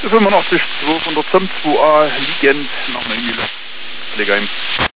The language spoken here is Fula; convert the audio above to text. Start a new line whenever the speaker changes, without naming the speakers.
85 2 von der ZEM 2A liegend nach München. Legeheim.